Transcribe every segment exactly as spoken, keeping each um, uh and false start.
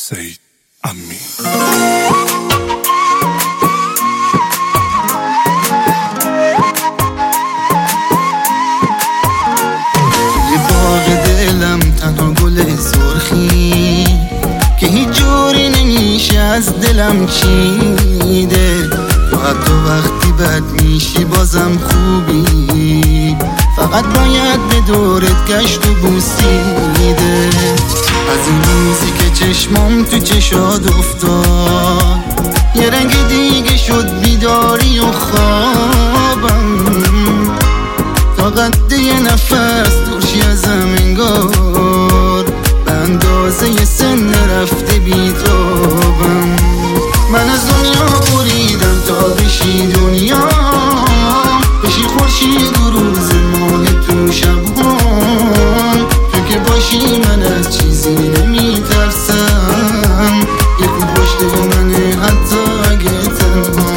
سید امین. توی باغ دلم تنها گل سرخی که هیچ جوری نمیشه از دلم چیده. تو حتی وقتی بد میشی بازم خوبی، فقط باید به دورت گشت و بوسیده. از اون روزی که چشمام تو چشاد افتاد یه رنگ دیگه شد بیداری و خوابم، تا قد یه نفس دورشی ازم انگار به اندازه یه سن رفته بیتابم. من از دنیا بریدم تا بشی دنیا، بشی خورشید و روز ماه تو شبام. تو که باشی من از چیزی نمیترسم، یه خود پشت منه حتی اگه تنها.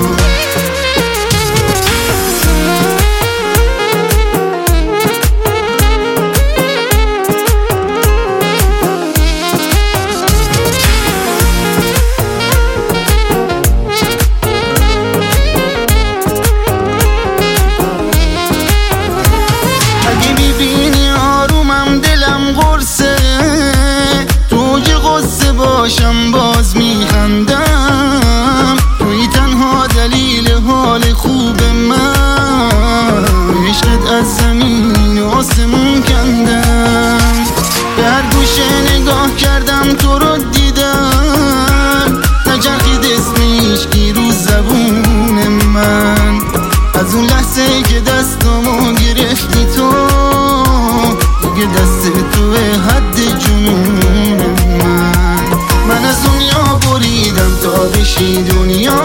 باشم باز میخندم، توی تنها دلیل حال خوب من. عشقت از زمین و آسمون کندم، به هر گوشه نگاه کردم تو رو دیدم. نچرخید اسمش کی رو زبون من، از اون لحظه که دستامو گرفتی تو دیگه دست توه حد جنون من. من از دنیا بریدم تا بشی دنیا،